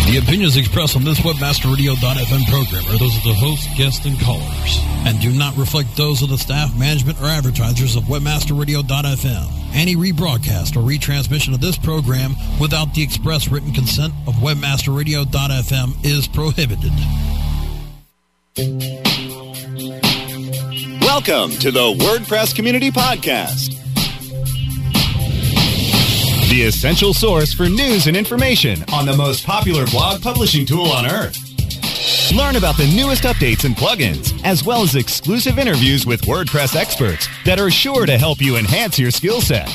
The opinions expressed on this WebmasterRadio.fm program are those of the host, guests, and callers, and do not reflect those of the staff, management, or advertisers of WebmasterRadio.fm. Any rebroadcast or retransmission of this program without the express written consent of WebmasterRadio.fm is prohibited. Welcome to the WordPress Community Podcast, the essential source for news and information on the most popular blog publishing tool on earth. Learn about the newest updates and plugins, as well as exclusive interviews with WordPress experts that are sure to help you enhance your skill set.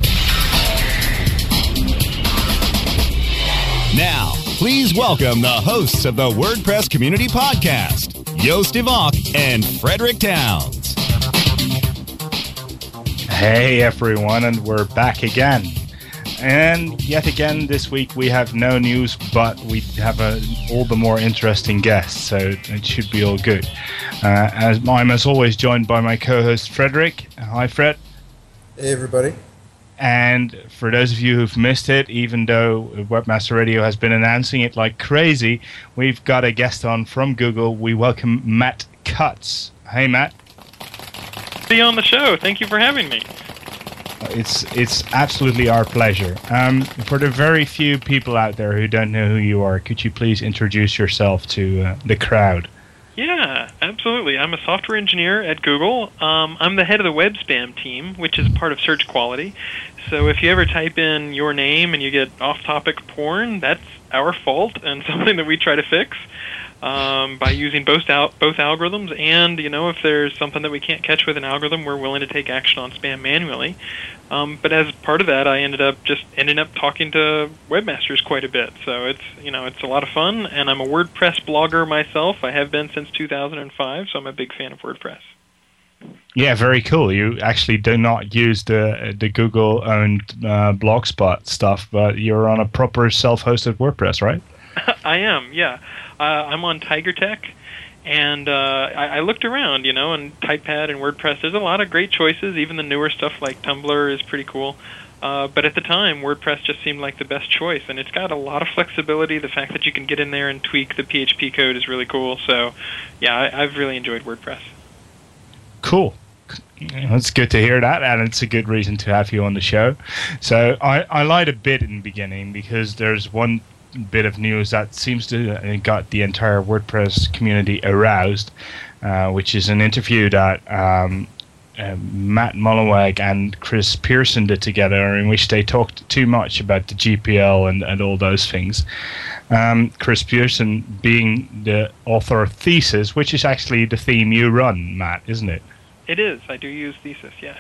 Now, please welcome the hosts of the WordPress Community Podcast, Joost de Valk and Frederick Towns. Hey everyone, and we're back again. And yet again this week we have no news, but we have all the more interesting guests, so it should be all good. I'm as always joined by my co-host Frederick. Hi Fred. Hey everybody. And for those of you who've missed it, even though Webmaster Radio has been announcing it like crazy, we've got a guest on from Google. We welcome Matt Cutts. Hey Matt. Be on the show. Thank you for having me. It's absolutely our pleasure. For the very few people out there who don't know who you are, could you please introduce yourself to the crowd? Yeah, absolutely. I'm a software engineer at Google. I'm the head of the web spam team, which is part of search quality. So if you ever type in your name and you get off-topic porn, that's our fault and something that we try to fix by using both algorithms. And, if there's something that we can't catch with an algorithm, we're willing to take action on spam manually. But as part of that, I ended up talking to webmasters quite a bit. So it's a lot of fun, and I'm a WordPress blogger myself. I have been since 2005, so I'm a big fan of WordPress. Yeah, very cool. You actually do not use the Google-owned Blogspot stuff, but you're on a proper self-hosted WordPress, right? I am, yeah. I'm on TigerTech. And I looked around, and TypePad and WordPress, there's a lot of great choices. Even the newer stuff like Tumblr is pretty cool. But at the time, WordPress just seemed like the best choice. And it's got a lot of flexibility. The fact that you can get in there and tweak the PHP code is really cool. So, yeah, I've really enjoyed WordPress. Cool. It's good to hear that, and it's a good reason to have you on the show. So I lied a bit in the beginning because there's one bit of news that seems to got the entire WordPress community aroused, which is an interview that Matt Mullenweg and Chris Pearson did together, in which they talked too much about the GPL and all those things. Chris Pearson being the author of Thesis, which is actually the theme you run, Matt, isn't it? It is. I do use Thesis, yes.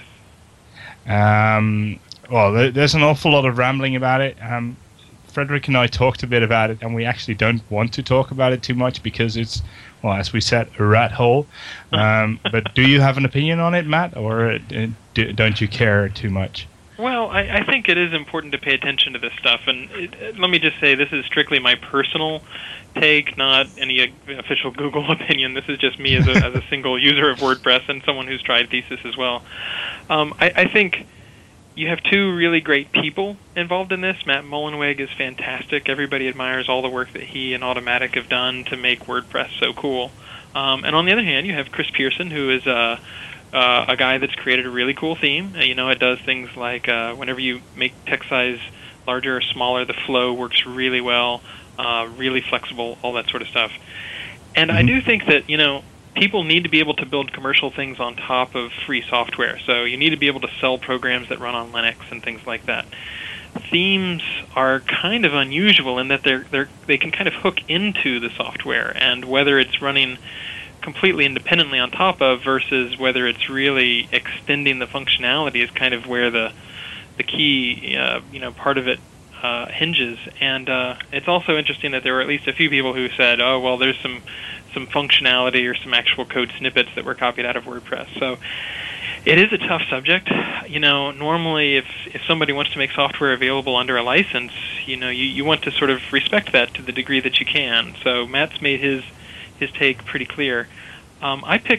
Well, there's an awful lot of rambling about it. Frederick and I talked a bit about it, and we actually don't want to talk about it too much because it's, well, as we said, a rat hole. But do you have an opinion on it, Matt, or don't you care too much? Well, I think it is important to pay attention to this stuff. And let me just say, this is strictly my personal take, not any official Google opinion. This is just me as a single user of WordPress and someone who's tried Thesis as well. I think you have two really great people involved in this. Matt Mullenweg is fantastic. Everybody admires all the work that he and Automattic have done to make WordPress so cool. And on the other hand, you have Chris Pearson, who is a guy that's created a really cool theme. It does things like whenever you make text size larger or smaller, the flow works really well, really flexible, all that sort of stuff. And I do think that, people need to be able to build commercial things on top of free software. So you need to be able to sell programs that run on Linux and things like that. Themes are kind of unusual in that they can kind of hook into the software, and whether it's running completely independently on top of versus whether it's really extending the functionality is kind of where the key part of it hinges. And it's also interesting that there were at least a few people who said, oh, well, there's some functionality or some actual code snippets that were copied out of WordPress. So it is a tough subject. Normally if somebody wants to make software available under a license, you want to sort of respect that to the degree that you can. So Matt's made his take pretty clear. I picked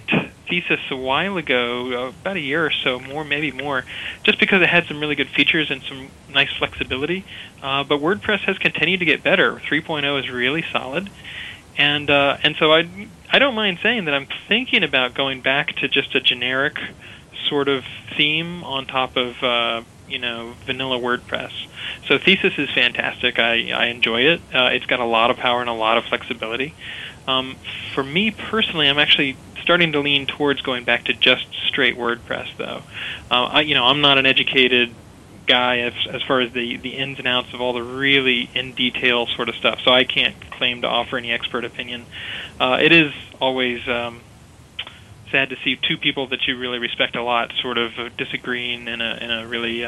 Thesis a while ago, about a year or so, maybe more, just because it had some really good features and some nice flexibility. But WordPress has continued to get better. 3.0 is really solid, and so I don't mind saying that I'm thinking about going back to just a generic sort of theme on top of vanilla WordPress. So Thesis is fantastic. I enjoy it. It's got a lot of power and a lot of flexibility. For me personally, I'm actually starting to lean towards going back to just straight WordPress, though. I'm not an educated guy as far as the ins and outs of all the really in detail sort of stuff, so I can't claim to offer any expert opinion. It is always sad to see two people that you really respect a lot sort of disagreeing in a really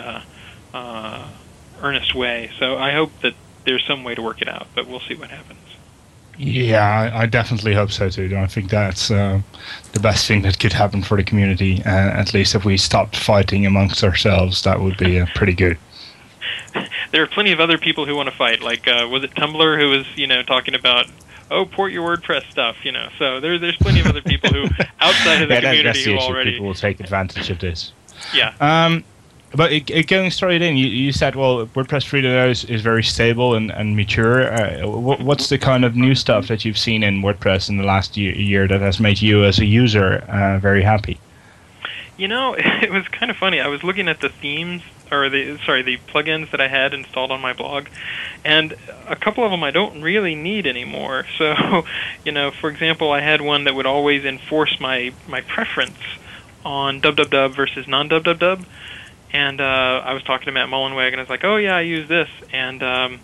earnest way. So I hope that there's some way to work it out, but we'll see what happens. Yeah, I definitely hope so too. I think that's the best thing that could happen for the community. At least if we stopped fighting amongst ourselves, that would be pretty good. There are plenty of other people who want to fight. Like, was it Tumblr who was, talking about, port your WordPress stuff, So there's plenty of other people who, outside of the community, who already... people will take advantage of this. Yeah. But going straight in, you said, well, WordPress 3.0 is very stable and mature. What's the kind of new stuff that you've seen in WordPress in the last year that has made you, as a user, very happy? It was kind of funny. I was looking at the themes, or the plugins that I had installed on my blog, and a couple of them I don't really need anymore. So, for example, I had one that would always enforce my preference on dub versus non-dub. And I was talking to Matt Mullenweg, and I was like, "Oh yeah, I use this," and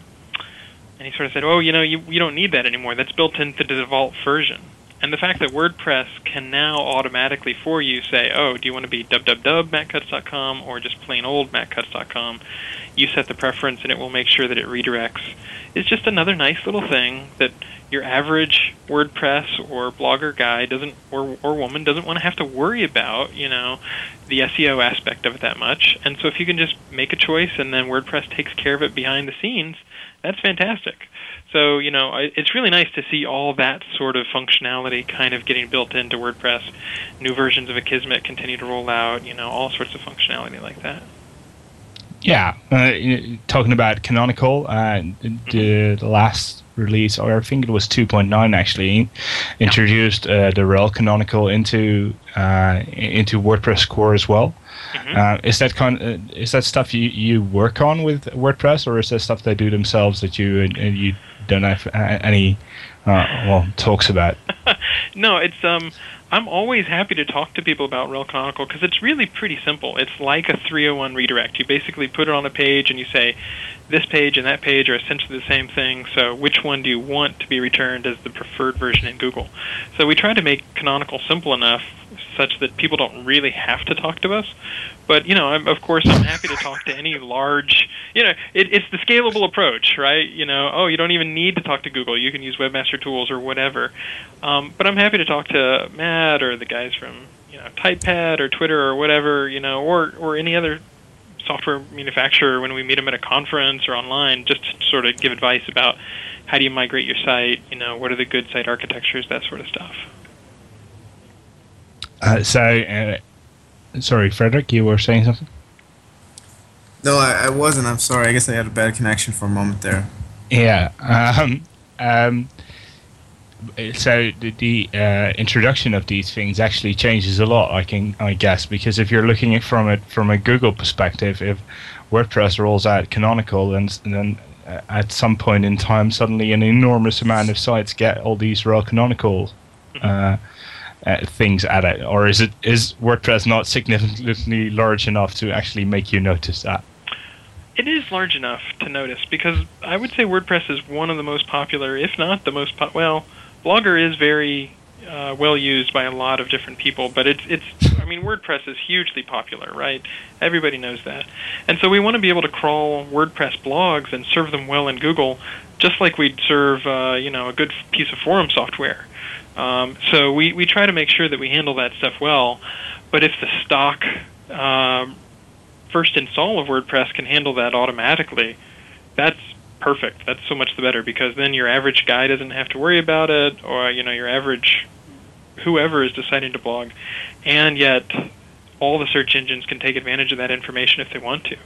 he sort of said, "Oh, you don't need that anymore. That's built into the default version." And the fact that WordPress can now automatically for you say, "Oh, do you want to be mattcutts.com or just plain old mattcutts.com?" You set the preference, and it will make sure that it redirects. It's just another nice little thing that your average WordPress or blogger guy or woman doesn't want to have to worry about, the SEO aspect of it that much. And so if you can just make a choice and then WordPress takes care of it behind the scenes, that's fantastic. So, it's really nice to see all that sort of functionality kind of getting built into WordPress. New versions of Akismet continue to roll out, all sorts of functionality like that. Yeah, talking about Canonical, the last release, or I think it was 2.9 actually, introduced the rel Canonical into WordPress core as well. Mm-hmm. Is that stuff you work on with WordPress, or is that stuff they do themselves that you don't have any talks about? No, it's I'm always happy to talk to people about rel Canonical because it's really pretty simple. It's like a 301 redirect. You basically put it on a page and you say, this page and that page are essentially the same thing, so which one do you want to be returned as the preferred version in Google? So we try to make Canonical simple enough such that people don't really have to talk to us. But, of course, I'm happy to talk to any large, it's the scalable approach, right? You don't even need to talk to Google. You can use Webmaster Tools or whatever. But I'm happy to talk to Matt or the guys from, TypePad or Twitter or whatever, or any other software manufacturer when we meet them at a conference or online, just to sort of give advice about how do you migrate your site, what are the good site architectures, that sort of stuff. Sorry, Frederick, you were saying something? No, I wasn't. I'm sorry. I guess I had a bad connection for a moment there. Yeah. So the introduction of these things actually changes a lot, I guess, because if you're looking at from a Google perspective, if WordPress rolls out Canonical, and then at some point in time, suddenly an enormous amount of sites get all these rel Canonical things at it, or is WordPress not significantly large enough to actually make you notice that? It is large enough to notice because I would say WordPress is one of the most popular, if not the most Blogger is very well used by a lot of different people, but WordPress is hugely popular, right? Everybody knows that. And so we want to be able to crawl WordPress blogs and serve them well in Google, just like we'd serve, a good piece of forum software. So we try to make sure that we handle that stuff well, but if the stock first install of WordPress can handle that automatically, that's perfect. That's so much the better, because then your average guy doesn't have to worry about it, or your average whoever is deciding to blog, and yet all the search engines can take advantage of that information if they want to.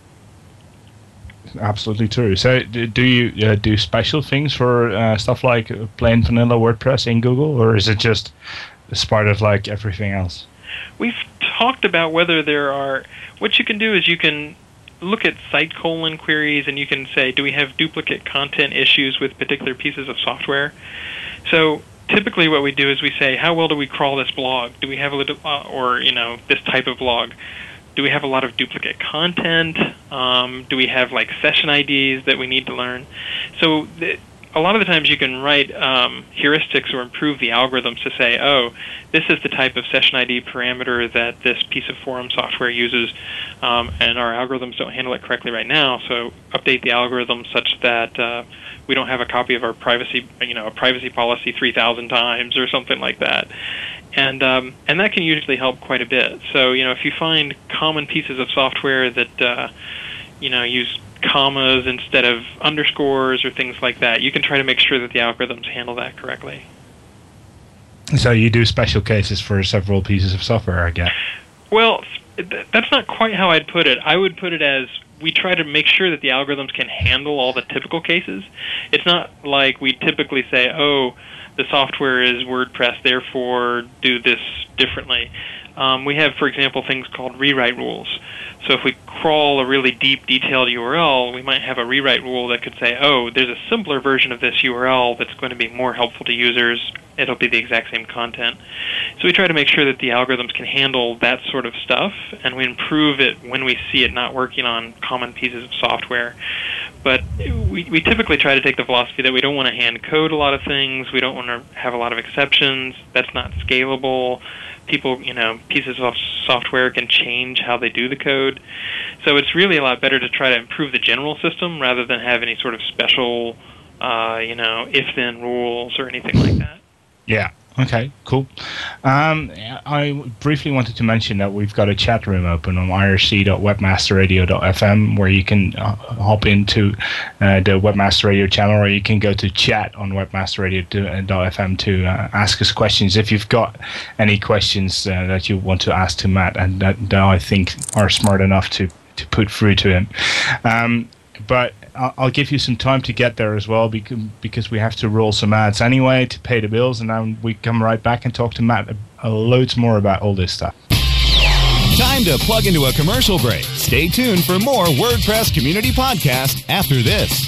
Absolutely true. So do you do special things for stuff like plain vanilla WordPress in Google, or is it just as part of like everything else? We've talked about whether there are... What you can do is you can look at site colon queries, and you can say, do we have duplicate content issues with particular pieces of software? So typically what we do is we say, how well do we crawl this blog? Do we have a little, or this type of blog? Do we have a lot of duplicate content? Do we have like session IDs that we need to learn? So a lot of the times you can write heuristics or improve the algorithms to say, oh, this is the type of session ID parameter that this piece of forum software uses, and our algorithms don't handle it correctly right now. So update the algorithm such that we don't have a copy of our privacy, a privacy policy 3,000 times or something like that. And that can usually help quite a bit. So if you find common pieces of software that use commas instead of underscores or things like that, you can try to make sure that the algorithms handle that correctly. So you do special cases for several pieces of software, I guess. Well, that's not quite how I'd put it. I would put it as we try to make sure that the algorithms can handle all the typical cases. It's not like we typically say, oh, the software is WordPress, therefore do this differently. We have, for example, things called rewrite rules. So if we crawl a really deep, detailed URL, we might have a rewrite rule that could say, oh, there's a simpler version of this URL that's going to be more helpful to users. It'll be the exact same content. So we try to make sure that the algorithms can handle that sort of stuff, and we improve it when we see it not working on common pieces of software. But we typically try to take the philosophy that we don't want to hand code a lot of things. We don't want to have a lot of exceptions. That's not scalable. People, pieces of software can change how they do the code. So it's really a lot better to try to improve the general system rather than have any sort of special, if-then rules or anything like that. Yeah. Okay, cool. I briefly wanted to mention that we've got a chat room open on irc.webmasterradio.fm where you can hop into the Webmaster Radio channel, or you can go to chat on webmasterradio.fm to ask us questions if you've got any questions that you want to ask to Matt and that I think are smart enough to put through to him. But I'll give you some time to get there as well because we have to roll some ads anyway to pay the bills, and then we come right back and talk to Matt loads more about all this stuff. Time to plug into a commercial break. Stay tuned for more WordPress Community Podcast after this.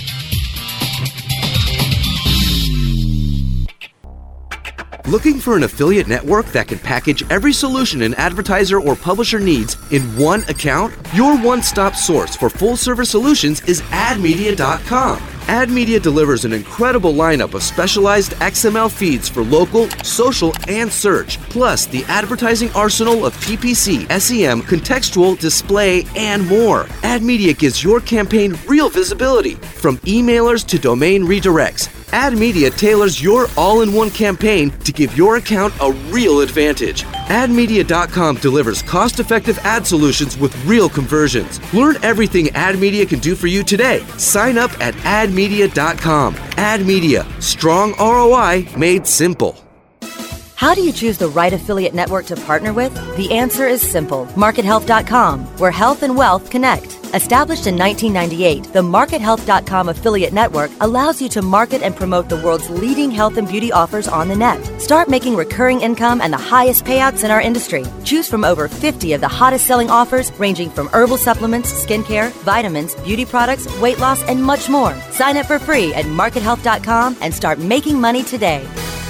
Looking for an affiliate network that can package every solution an advertiser or publisher needs in one account? Your one-stop source for full-service solutions is AdMedia.com. AdMedia delivers an incredible lineup of specialized XML feeds for local, social, and search, plus the advertising arsenal of PPC, SEM, contextual, display, and more. AdMedia gives your campaign real visibility, from emailers to domain redirects. AdMedia tailors your all-in-one campaign to give your account a real advantage. AdMedia.com delivers cost-effective ad solutions with real conversions. Learn everything AdMedia can do for you today. Sign up at AdMedia.com. AdMedia. Strong ROI made simple. How do you choose the right affiliate network to partner with? The answer is simple. MarketHealth.com, where health and wealth connect. Established in 1998, the MarketHealth.com affiliate network allows you to market and promote the world's leading health and beauty offers on the net. Start making recurring income and the highest payouts in our industry. Choose from over 50 of the hottest selling offers, ranging from herbal supplements, skincare, vitamins, beauty products, weight loss, and much more. Sign up for free at MarketHealth.com and start making money today.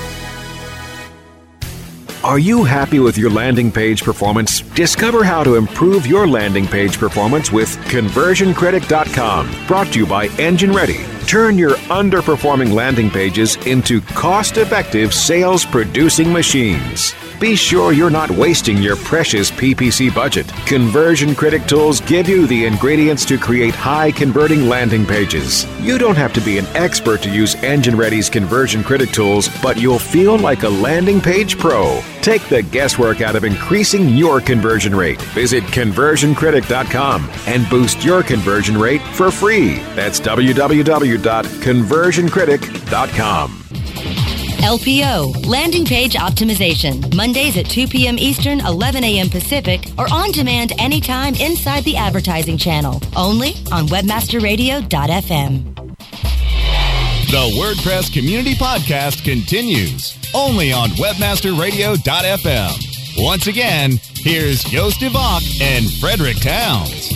Are you happy with your landing page performance? Discover how to improve your landing page performance with ConversionCritic.com. Brought to you by Engine Ready. Turn your underperforming landing pages into cost-effective sales-producing machines. Be sure you're not wasting your precious PPC budget. Conversion Critic tools give you the ingredients to create high-converting landing pages. You don't have to be an expert to use Engine Ready's Conversion Critic tools, but you'll feel like a landing page pro. Take the guesswork out of increasing your conversion rate. Visit ConversionCritic.com and boost your conversion rate for free. That's www.conversioncritic.com. LPO, Landing Page Optimization, Mondays at 2 p.m. Eastern, 11 a.m. Pacific, or on demand anytime inside the advertising channel, only on webmasterradio.fm. The WordPress Community Podcast continues, only on webmasterradio.fm. Once again, here's Joost de Valk and Frederick Towns.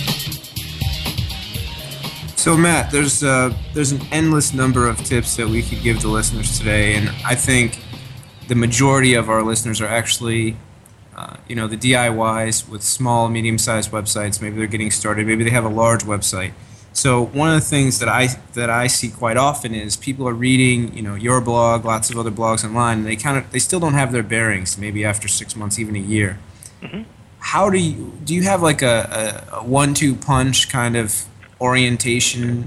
So Matt, there's an endless number of tips that we could give the listeners today, and I think the majority of our listeners are actually, the DIYs with small, medium-sized websites. Maybe they're getting started. Maybe they have a large website. So one of the things that I see quite often is people are reading, your blog, lots of other blogs online, and they still don't have their bearings. Maybe after 6 months, even a year. Mm-hmm. How do you have like a 1-2 punch kind of orientation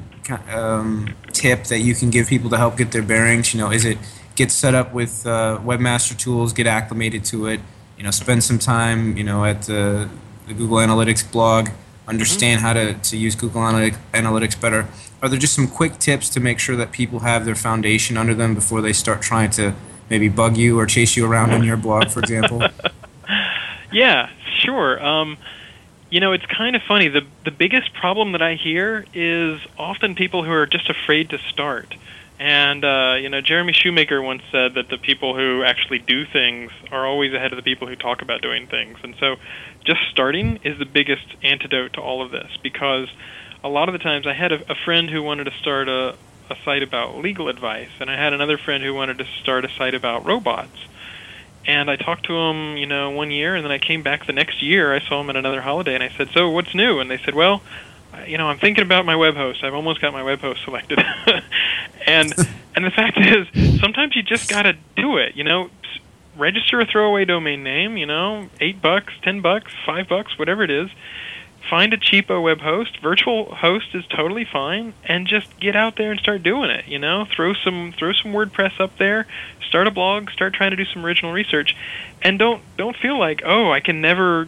tip that you can give people to help get their bearings? Is it get set up with Webmaster Tools, get acclimated to it, spend some time, at the Google Analytics blog, understand how to use Google Analytics better? Are there just some quick tips to make sure that people have their foundation under them before they start trying to maybe bug you or chase you around on your blog, for example? Yeah, sure. It's kind of funny. The biggest problem that I hear is often people who are just afraid to start. And, Jeremy Shoemaker once said that the people who actually do things are always ahead of the people who talk about doing things. And so just starting is the biggest antidote to all of this, because a lot of the times I had a friend who wanted to start a site about legal advice, and I had another friend who wanted to start a site about robots. And I talked to them, 1 year, and then I came back the next year. I saw them at another holiday, and I said, "So what's new?" And they said, "Well, I'm thinking about my web host. I've almost got my web host selected." and the fact is, sometimes you just got to do it. Register a throwaway domain name. $8, $10, $5, whatever it is. Find a cheapo web host. Virtual host is totally fine, and just get out there and start doing it. Throw some WordPress up there. Start a blog. Start trying to do some original research, and don't feel like, I can never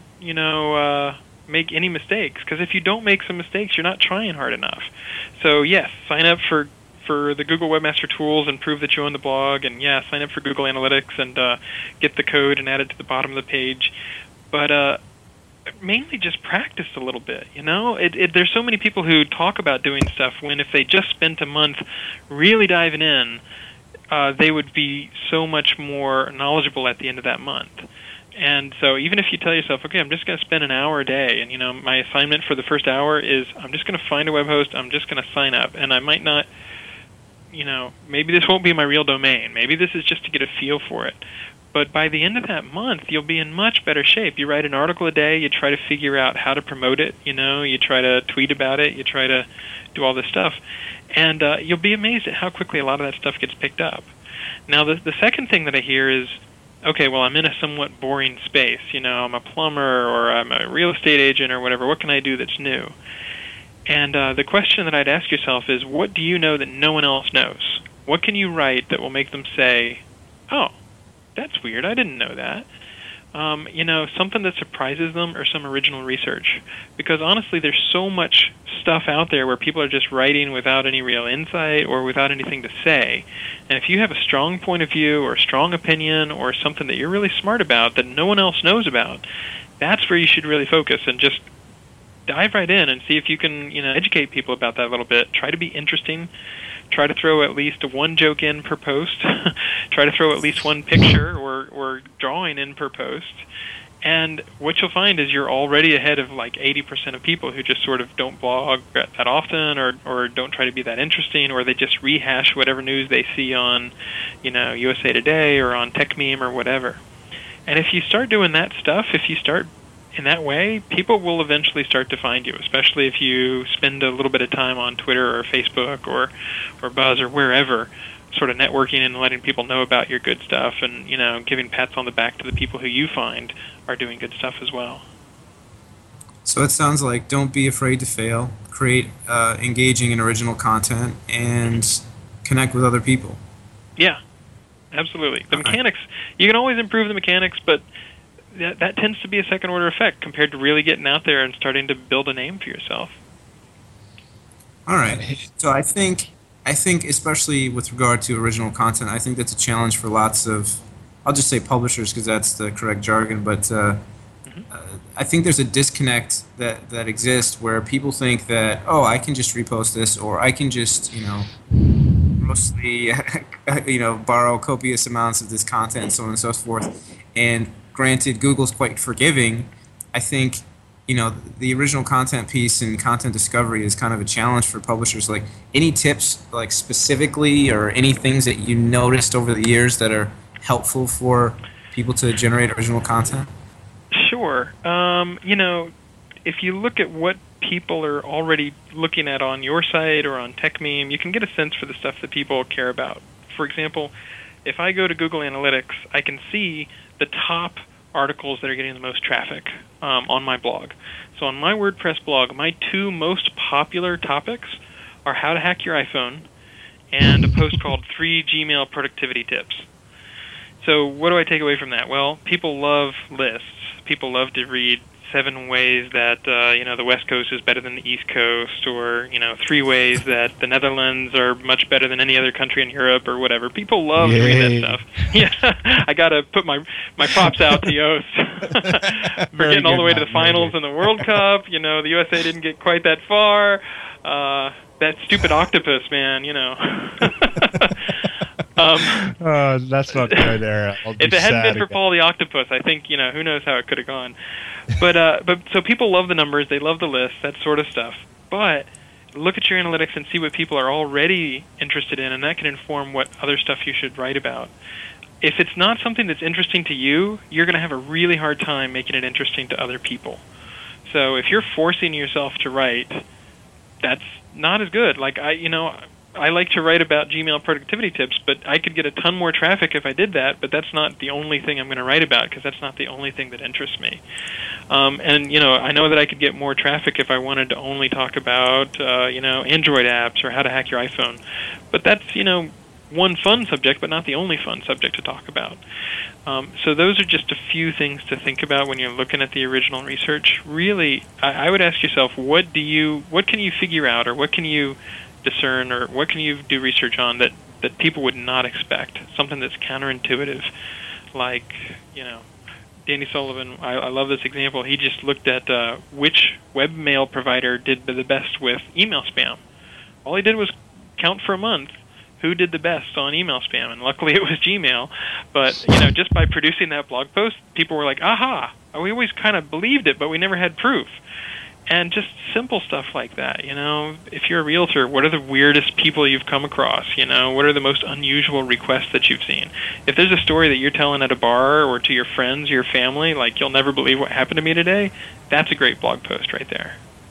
make any mistakes, because if you don't make some mistakes, you're not trying hard enough. So yes, sign up for the Google Webmaster Tools and prove that you own the blog, and sign up for Google Analytics and get the code and add it to the bottom of the page. But mainly just practice a little bit. There's so many people who talk about doing stuff when if they just spent a month really diving in, they would be so much more knowledgeable at the end of that month. And so even if you tell yourself, okay, I'm just going to spend an hour a day, and my assignment for the first hour is I'm just going to find a web host, I'm just going to sign up, and I might not, maybe this won't be my real domain, maybe this is just to get a feel for it. But by the end of that month, you'll be in much better shape. You write an article a day, you try to figure out how to promote it, you try to tweet about it, you try to do all this stuff, and you'll be amazed at how quickly a lot of that stuff gets picked up. Now, the second thing that I hear is, okay, well, I'm in a somewhat boring space. I'm a plumber or I'm a real estate agent or whatever. What can I do that's new? And the question that I'd ask yourself is, what do you know that no one else knows? What can you write that will make them say, oh, that's weird, I didn't know that. Something that surprises them or some original research. Because honestly, there's so much stuff out there where people are just writing without any real insight or without anything to say. And if you have a strong point of view or a strong opinion or something that you're really smart about that no one else knows about, that's where you should really focus and just dive right in and see if you can, educate people about that a little bit. Try to be interesting. Try to throw at least one joke in per post. Try to throw at least one picture or drawing in per post. And what you'll find is you're already ahead of like 80% of people who just sort of don't blog that often or don't try to be that interesting, or they just rehash whatever news they see on, USA Today or on TechMeme or whatever. And if you start doing that stuff, if you start in that way, people will eventually start to find you, especially if you spend a little bit of time on Twitter or Facebook or Buzz or wherever, sort of networking and letting people know about your good stuff and, giving pats on the back to the people who you find are doing good stuff as well. So it sounds like don't be afraid to fail, create engaging and original content, and connect with other people. Yeah, absolutely. The mechanics, you can always improve the mechanics, but that tends to be a second-order effect compared to really getting out there and starting to build a name for yourself. All right. So I think I think, especially with regard to original content, I think that's a challenge for lots of, I'll just say publishers because that's the correct jargon, but I think there's a disconnect that exists where people think that, oh, I can just repost this, or I can just, mostly, borrow copious amounts of this content and so on and so forth. And granted, Google's quite forgiving. I think, the original content piece and content discovery is kind of a challenge for publishers. Like, any tips, like specifically, or any things that you noticed over the years that are helpful for people to generate original content? Sure. If you look at what people are already looking at on your site or on TechMeme, you can get a sense for the stuff that people care about. For example, if I go to Google Analytics, I can see the top articles that are getting the most traffic on my blog. So on my WordPress blog, my two most popular topics are how to hack your iPhone and a post called 3 Gmail productivity tips. So what do I take away from that? Well, people love lists. People love to read 7 ways that the West Coast is better than the East Coast, or 3 ways that the Netherlands are much better than any other country in Europe, or whatever. People love to read that stuff. Yeah, I got to put my props out to Yoast for getting all the way to the finals in the World Cup. The USA didn't get quite that far. That stupid octopus, man. Let's not go there. If it hadn't been for Paul the Octopus, I think, who knows how it could have gone. But so people love the numbers, they love the lists, that sort of stuff. But look at your analytics and see what people are already interested in, and that can inform what other stuff you should write about. If it's not something that's interesting to you, you're going to have a really hard time making it interesting to other people. So if you're forcing yourself to write, that's not as good. Like, I like to write about Gmail productivity tips, but I could get a ton more traffic if I did that, but that's not the only thing I'm going to write about, because that's not the only thing that interests me. I know that I could get more traffic if I wanted to only talk about, Android apps or how to hack your iPhone. But that's, one fun subject, but not the only fun subject to talk about. So those are just a few things to think about when you're looking at the original research. Really, I would ask yourself, what can you figure out, or what can you discern, or what can you do research on that people would not expect? Something that's counterintuitive, like, Danny Sullivan, I love this example. He just looked at which webmail provider did the best with email spam. All he did was count for a month who did the best on email spam, and luckily it was Gmail. But, just by producing that blog post, people were like, aha, we always kind of believed it, but we never had proof. And just simple stuff like that, If you're a realtor, what are the weirdest people you've come across, What are the most unusual requests that you've seen? If there's a story that you're telling at a bar or to your friends, your family, like, you'll never believe what happened to me today, that's a great blog post right there.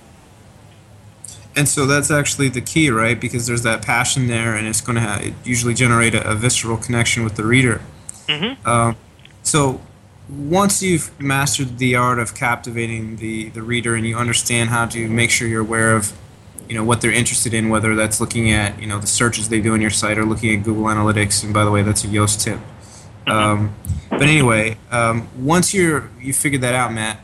And so that's actually the key, right? Because there's that passion there, and it's going to usually generate a visceral connection with the reader. Mm-hmm. So once you've mastered the art of captivating the reader, and you understand how to make sure you're aware of what they're interested in, whether that's looking at the searches they do on your site, or looking at Google Analytics, and by the way, that's a Yoast tip. But anyway, once you figured that out, Matt,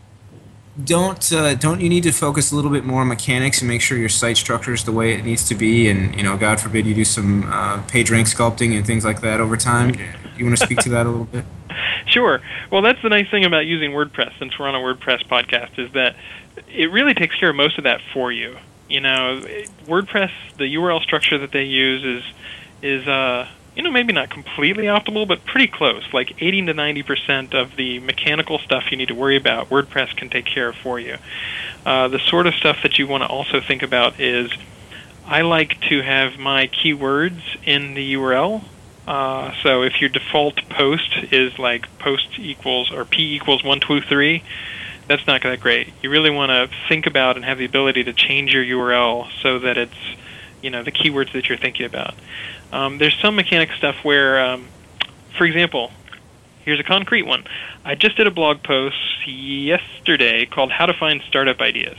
don't you need to focus a little bit more on mechanics and make sure your site structure is the way it needs to be, and God forbid you do some page rank sculpting and things like that over time? You want to speak to that a little bit? Sure. Well, that's the nice thing about using WordPress, since we're on a WordPress podcast, is that it really takes care of most of that for you. WordPress, the URL structure that they use is maybe not completely optimal, but pretty close. Like 80 to 90% of the mechanical stuff you need to worry about, WordPress can take care of for you. The sort of stuff that you want to also think about is, I like to have my keywords in the URL. So if your default post is like post equals or p equals 123, that's not that great. You really want to think about and have the ability to change your URL so that it's the keywords that you're thinking about. There's some mechanic stuff where, for example, here's a concrete one. I just did a blog post yesterday called How to Find Startup Ideas.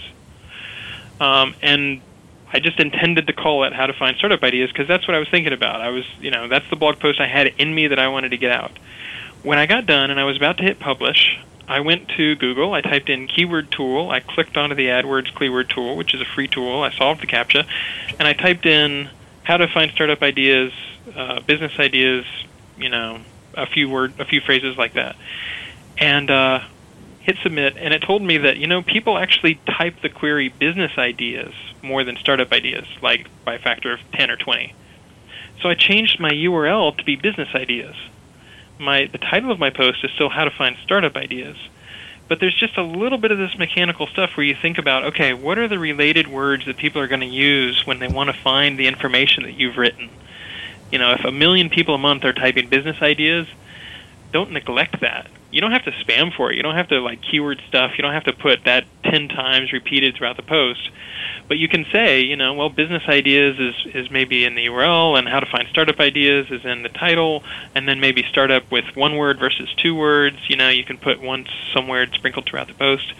And I just intended to call it How to Find Startup Ideas because that's what I was thinking about. That's the blog post I had in me that I wanted to get out. When I got done and I was about to hit publish, I went to Google, I typed in keyword tool, I clicked onto the AdWords keyword tool, which is a free tool, I solved the CAPTCHA, and I typed in how to find startup ideas, business ideas, a few phrases like that, and hit submit, and it told me that people actually type the query business ideas more than startup ideas, like by a factor of 10 or 20. So I changed my URL to be business ideas. The title of my post is still how to find startup ideas, but there's just a little bit of this mechanical stuff where you think about, okay, what are the related words that people are going to use when they want to find the information that you've written? If 1 million people a month are typing business ideas, don't neglect that. You don't have to spam for it. You don't have to keyword stuff. You don't have to put that 10 times repeated throughout the post. But you can say, business ideas is maybe in the URL, and how to find startup ideas is in the title, and then maybe startup with 1 word versus 2 words. You can put one somewhere sprinkled throughout the post.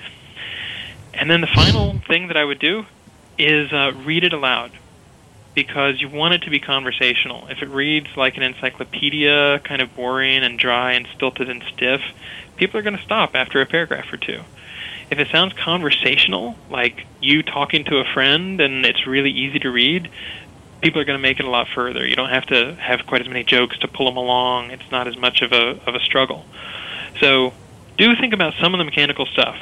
And then the final thing that I would do is read it aloud, because you want it to be conversational. If it reads like an encyclopedia, kind of boring and dry and stilted and stiff, people are going to stop after a paragraph or two. If it sounds conversational, like you talking to a friend and it's really easy to read, people are going to make it a lot further. You don't have to have quite as many jokes to pull them along. It's not as much of a struggle. So do think about some of the mechanical stuff.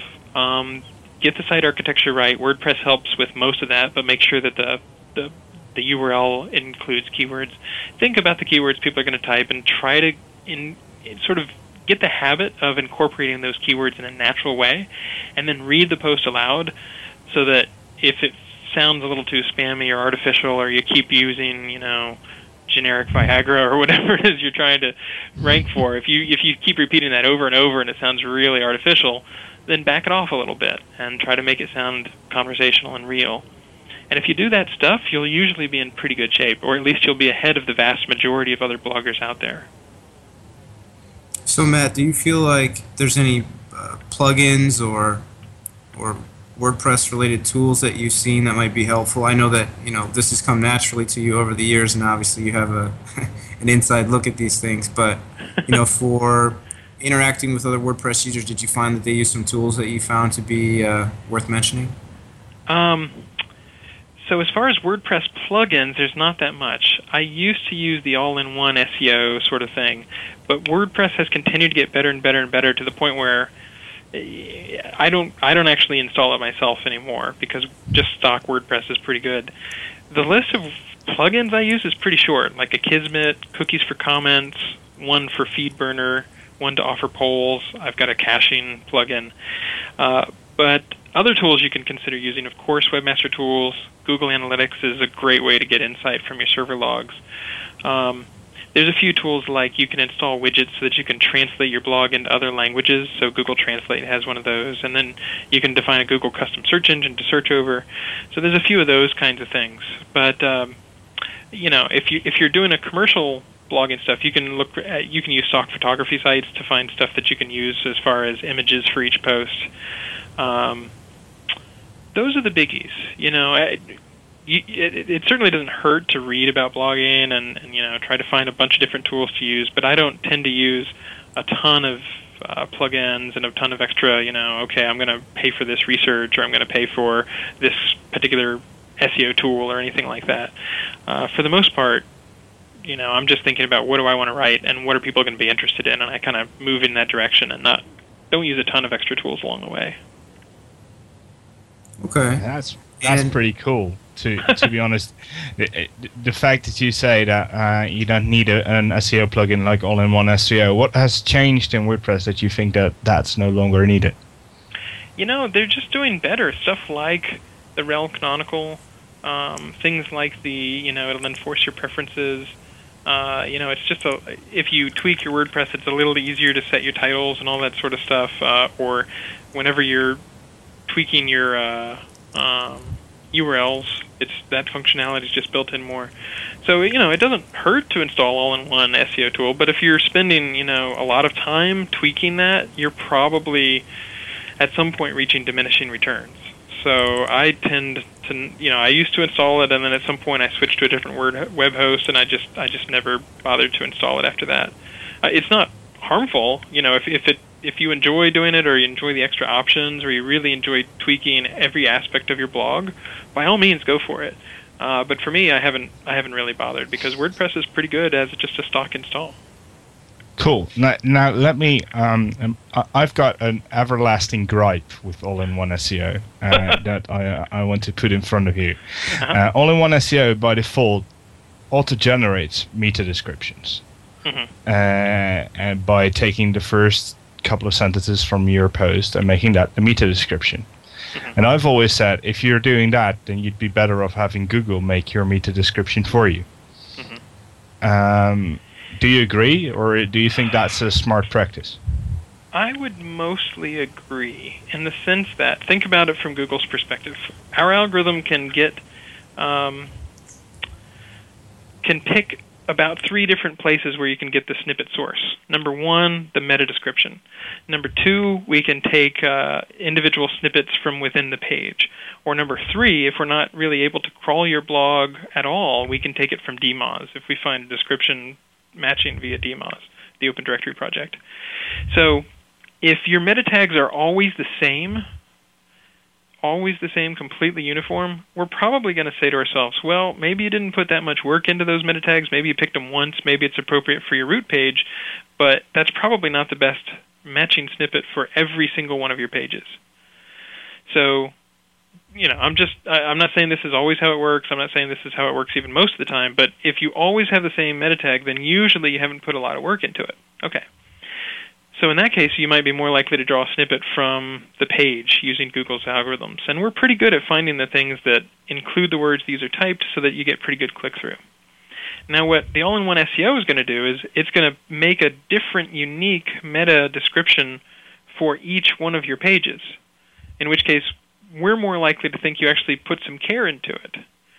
Get the site architecture right. WordPress helps with most of that, but make sure that the URL includes keywords. Think about the keywords people are going to type and try to sort of get the habit of incorporating those keywords in a natural way, and then read the post aloud so that if it sounds a little too spammy or artificial, or you keep using, generic Viagra or whatever it is you're trying to rank for, if you keep repeating that over and over and it sounds really artificial, then back it off a little bit and try to make it sound conversational and real. And if you do that stuff, you'll usually be in pretty good shape, or at least you'll be ahead of the vast majority of other bloggers out there. So, Matt, do you feel like there's any plugins or WordPress-related tools that you've seen that might be helpful? I know that this has come naturally to you over the years, and obviously you have an inside look at these things. But for interacting with other WordPress users, did you find that they use some tools that you found to be worth mentioning? So as far as WordPress plugins, there's not that much. I used to use the all-in-one SEO sort of thing, but WordPress has continued to get better and better and better to the point where I don't actually install it myself anymore, because just stock WordPress is pretty good. The list of plugins I use is pretty short, like Akismet, Cookies for Comments, one for FeedBurner, one to offer polls. I've got a caching plugin. But other tools you can consider using, of course, Webmaster Tools. Google Analytics is a great way to get insight from your server logs. There's a few tools like you can install widgets so that you can translate your blog into other languages. So Google Translate has one of those. And then you can define a Google custom search engine to search over. So there's a few of those kinds of things. But, if you're doing a commercial blogging stuff, you can use stock photography sites to find stuff that you can use as far as images for each post. Those are the biggies. It certainly doesn't hurt to read about blogging and try to find a bunch of different tools to use, but I don't tend to use a ton of plugins and a ton of extra, okay, I'm going to pay for this research, or I'm going to pay for this particular SEO tool or anything like that. For the most part, I'm just thinking about what do I want to write and what are people going to be interested in, and I kind of move in that direction and don't use a ton of extra tools along the way. Okay. That's pretty cool, to be honest. The fact that you say that you don't need an SEO plugin like all-in-one SEO, what has changed in WordPress that you think that's no longer needed? They're just doing better. Stuff like the rel canonical, things like it'll enforce your preferences. It's just if you tweak your WordPress, it's a little easier to set your titles and all that sort of stuff, or whenever you're tweaking your URLs, that functionality is just built in more. So it doesn't hurt to install all-in-one SEO tool, but if you're spending a lot of time tweaking that, you're probably at some point reaching diminishing returns. So I tend to I used to install it, and then at some point I switched to a different web host, and I just never bothered to install it after that. It's not harmful, if you enjoy doing it, or you enjoy the extra options, or you really enjoy tweaking every aspect of your blog, by all means go for it. But for me, I haven't really bothered because WordPress is pretty good as just a stock install. Cool. Now let me. I've got an everlasting gripe with All-in-One SEO that I want to put in front of you. All-in-One SEO by default auto-generates meta descriptions, and by taking the first couple of sentences from your post and making that a meta description. And I've always said, if you're doing that, then you'd be better off having Google make your meta description for you. Do you agree, or do you think that's a smart practice? I would mostly agree in the sense that, think about it from Google's perspective. Our algorithm can pick about 3 different places where you can get the snippet source. Number 1, the meta description. Number 2, we can take individual snippets from within the page. Or number 3, if we're not really able to crawl your blog at all, we can take it from DMOZ if we find a description matching via DMOZ, the Open Directory project. So if your meta tags are always the same, completely uniform, we're probably going to say to ourselves, well, maybe you didn't put that much work into those meta tags, maybe you picked them once, maybe it's appropriate for your root page, but that's probably not the best matching snippet for every single one of your pages. So, I'm not saying this is always how it works, I'm not saying this is how it works even most of the time, but if you always have the same meta tag, then usually you haven't put a lot of work into it. Okay. So in that case, you might be more likely to draw a snippet from the page using Google's algorithms. And we're pretty good at finding the things that include the words the user typed so that you get pretty good click-through. Now what the All-in-One SEO is going to do is it's going to make a different, unique meta description for each one of your pages, in which case we're more likely to think you actually put some care into it.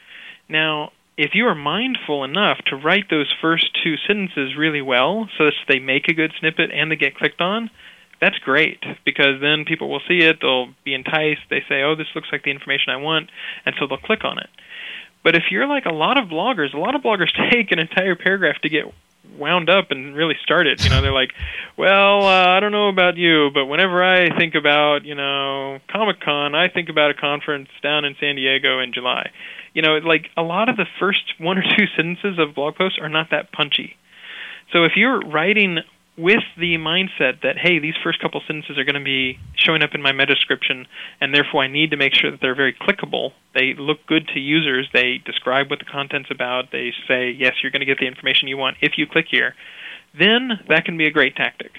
Now, if you are mindful enough to write those first 2 sentences really well so that they make a good snippet and they get clicked on, that's great, because then people will see it, they'll be enticed, they say, oh, this looks like the information I want, and so they'll click on it. But if you're like a lot of bloggers take an entire paragraph to get wound up and really start it. They're like, well, I don't know about you, but whenever I think about, Comic-Con, I think about a conference down in San Diego in July. Like a lot of the first 1 or 2 sentences of blog posts are not that punchy. So if you're writing with the mindset that, hey, these first couple sentences are going to be showing up in my meta description, and therefore I need to make sure that they're very clickable, they look good to users, they describe what the content's about, they say, yes, you're going to get the information you want if you click here, then that can be a great tactic.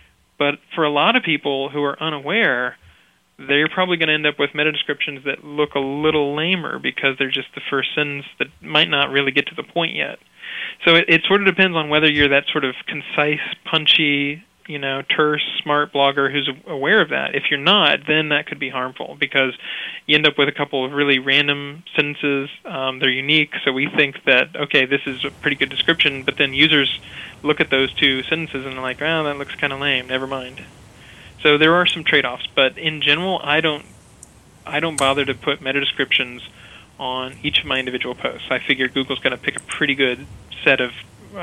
But for a lot of people who are unaware, they're probably going to end up with meta descriptions that look a little lamer because they're just the first sentence that might not really get to the point yet. So it sort of depends on whether you're that sort of concise, punchy, terse, smart blogger who's aware of that. If you're not, then that could be harmful because you end up with a couple of really random sentences. They're unique, so we think that, okay, this is a pretty good description, but then users look at those 2 sentences and they're like, oh, that looks kind of lame, never mind. So there are some trade-offs, but in general, I don't bother to put meta descriptions on each of my individual posts. I figure Google's going to pick a pretty good set of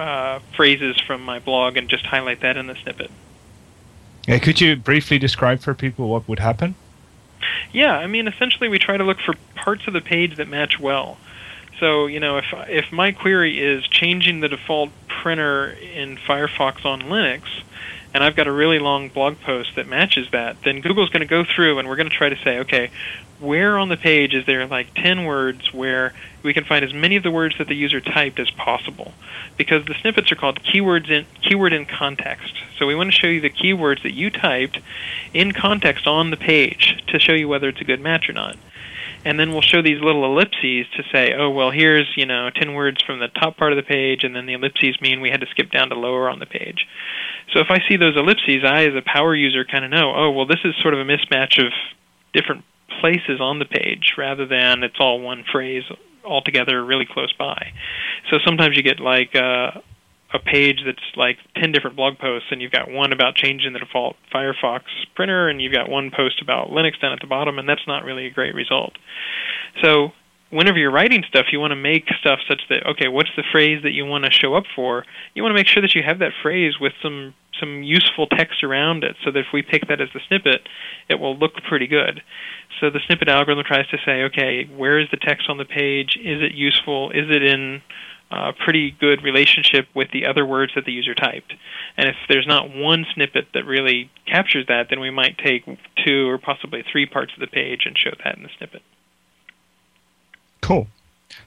phrases from my blog and just highlight that in the snippet. Yeah, could you briefly describe for people what would happen? Yeah, essentially we try to look for parts of the page that match well. So, if my query is changing the default printer in Firefox on Linux, and I've got a really long blog post that matches that, then Google's going to go through and we're going to try to say, okay, where on the page is there like 10 words where we can find as many of the words that the user typed as possible? Because the snippets are called keyword in context. So we want to show you the keywords that you typed in context on the page to show you whether it's a good match or not. And then we'll show these little ellipses to say, oh, well, here's 10 words from the top part of the page, and then the ellipses mean we had to skip down to lower on the page. So if I see those ellipses, I, as a power user, kind of know, oh, well, this is sort of a mismatch of different places on the page rather than it's all one phrase altogether really close by. So sometimes you get like a page that's like 10 different blog posts, and you've got one about changing the default Firefox printer, and you've got one post about Linux down at the bottom, and that's not really a great result. So whenever you're writing stuff, you want to make stuff such that, okay, what's the phrase that you want to show up for? You want to make sure that you have that phrase with some useful text around it, so that if we pick that as the snippet, it will look pretty good. So the snippet algorithm tries to say, okay, where is the text on the page? Is it useful? Is it in pretty good relationship with the other words that the user typed? And if there's not one snippet that really captures that, then we might take 2 or possibly 3 parts of the page and show that in the snippet. Cool.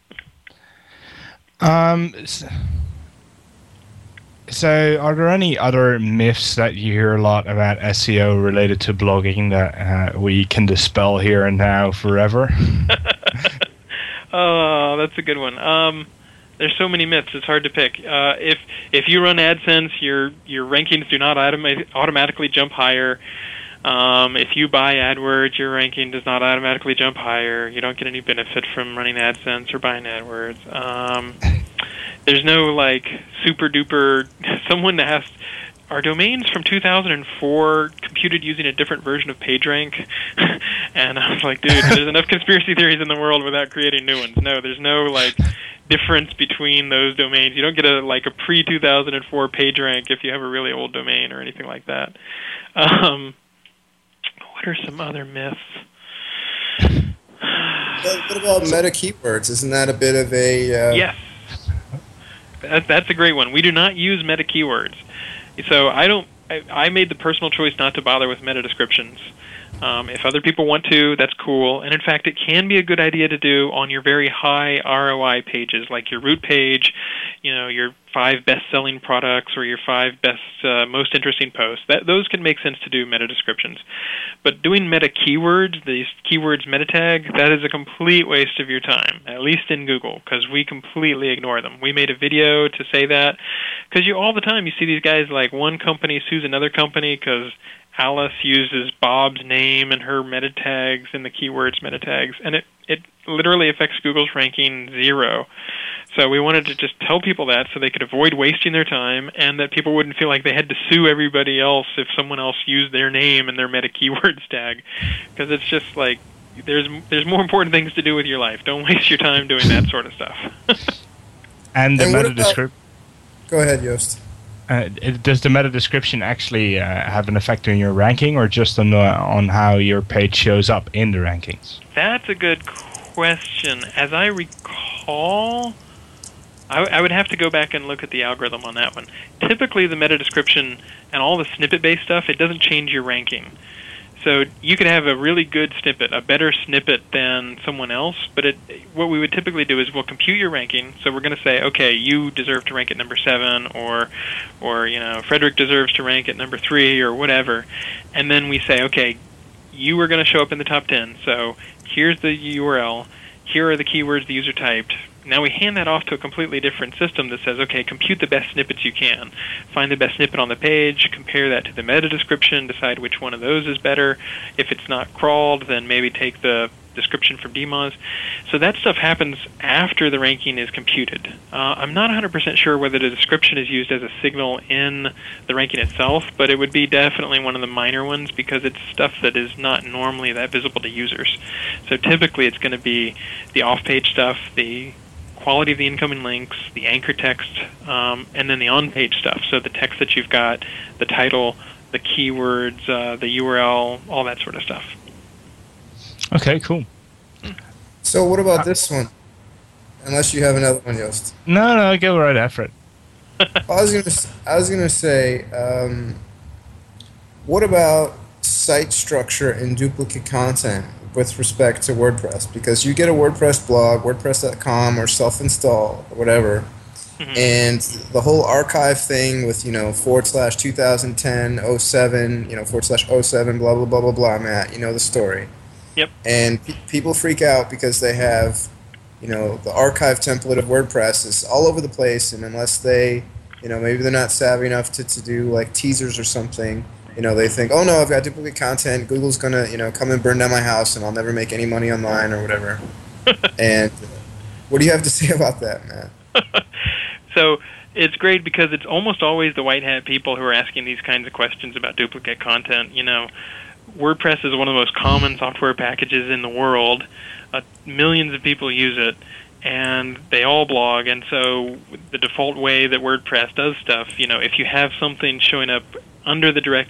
So are there any other myths that you hear a lot about SEO related to blogging that we can dispel here and now forever? Oh, that's a good one. There's so many myths, it's hard to pick. If you run AdSense, your rankings do not automatically jump higher. If you buy AdWords, your ranking does not automatically jump higher. You don't get any benefit from running AdSense or buying AdWords. There's no super duper. Someone asked, are domains from 2004 computed using a different version of PageRank? And I was like, dude, there's enough conspiracy theories in the world without creating new ones. No, there's no difference between those domains. You don't get a pre-2004 PageRank if you have a really old domain or anything like that. What are some other myths? What about meta keywords? Isn't that a bit of a... Yes. That's a great one. We do not use meta keywords. So I made the personal choice not to bother with meta descriptions. If other people want to, that's cool. And in fact, it can be a good idea to do on your very high ROI pages, like your root page, your 5 best-selling products or your 5 best, most interesting posts. Those can make sense to do meta descriptions. But doing meta keywords, these keywords meta tag, that is a complete waste of your time, at least in Google, because we completely ignore them. We made a video to say that, because all the time you see these guys one company sues another company because Alice uses Bob's name and her meta tags and the keywords meta tags, and it literally affects Google's ranking 0. So we wanted to just tell people that so they could avoid wasting their time and that people wouldn't feel like they had to sue everybody else if someone else used their name and their meta keywords tag. Because it's just there's more important things to do with your life. Don't waste your time doing that sort of stuff. And the meta description. Go ahead, Yost. Does the meta description actually have an effect on your ranking, or just on how your page shows up in the rankings? That's a good question. As I recall, I would have to go back and look at the algorithm on that one. Typically, the meta description and all the snippet-based stuff, it doesn't change your ranking. So you could have a really good snippet, a better snippet than someone else, but what we would typically do is we'll compute your ranking. So we're going to say, okay, you deserve to rank at number 7, or Frederick deserves to rank at number 3, or whatever. And then we say, okay, you are going to show up in the top 10. So here's the URL. Here are the keywords the user typed. Now we hand that off to a completely different system that says, okay, compute the best snippets you can. Find the best snippet on the page, compare that to the meta description, decide which one of those is better. If it's not crawled, then maybe take the description from DMOZ. So that stuff happens after the ranking is computed. I'm not 100% sure whether the description is used as a signal in the ranking itself, but it would be definitely one of the minor ones because it's stuff that is not normally that visible to users. So typically it's going to be the off-page stuff, the quality of the incoming links, the anchor text, and then the on-page stuff. So the text that you've got, the title, the keywords, the URL, all that sort of stuff. Okay, cool. So what about this one? Unless you have another one, Yost. No, go right after it. I was gonna say, what about site structure and duplicate content with respect to WordPress? Because you get a WordPress blog, WordPress.com, or self-install, or whatever, and the whole archive thing with /2010 07, /07, blah blah blah blah blah. Matt, you know the story. Yep. And people freak out because they have, the archive template of WordPress is all over the place, and unless they, maybe they're not savvy enough to do like teasers or something, they think, oh no, I've got duplicate content, Google's gonna, come and burn down my house and I'll never make any money online or whatever. And what do you have to say about that, Matt? So it's great because it's almost always the white hat people who are asking these kinds of questions about duplicate content. WordPress is one of the most common software packages in the world. Millions of people use it, and they all blog. And so the default way that WordPress does stuff, if you have something showing up under the direct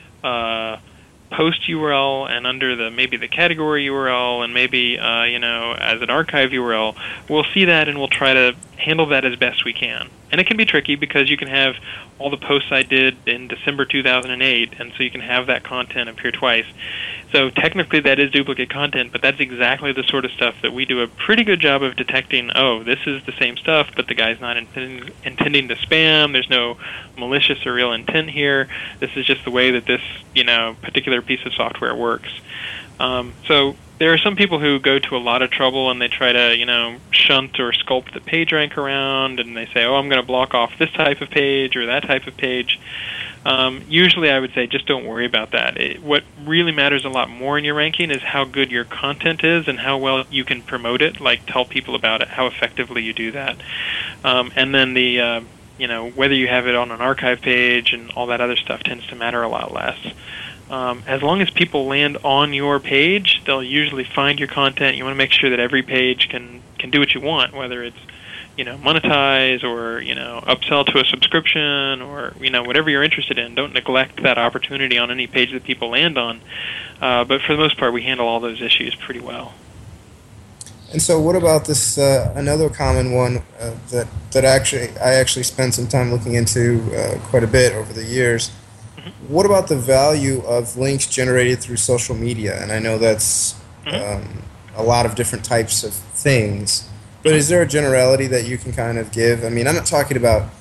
post URL and under maybe the category URL and maybe as an archive URL, we'll see that and we'll try to handle that as best we can. And it can be tricky because you can have all the posts I did in December 2008, and so you can have that content appear twice. So technically that is duplicate content, but that's exactly the sort of stuff that we do a pretty good job of detecting. Oh, this is the same stuff, but the guy's not intending to spam. There's no malicious or real intent here. This is just the way that this particular piece of software works. So there are some people who go to a lot of trouble and they try to, shunt or sculpt the PageRank around, and they say, oh, I'm going to block off this type of page or that type of page. Usually I would say just don't worry about that. What really matters a lot more in your ranking is how good your content is and how well you can promote it, like tell people about it, how effectively you do that. And then the, whether you have it on an archive page and all that other stuff tends to matter a lot less. As long as people land on your page, they'll usually find your content. You want to make sure that every page can do what you want, whether it's monetize or upsell to a subscription or whatever you're interested in. Don't neglect that opportunity on any page that people land on. But for the most part, we handle all those issues pretty well. And so, what about this? Another common one that I actually spent some time looking into quite a bit over the years. What about the value of links generated through social media? And I know that's a lot of different types of things, but is there a generality that you can kind of give? I mean, I'm not talking about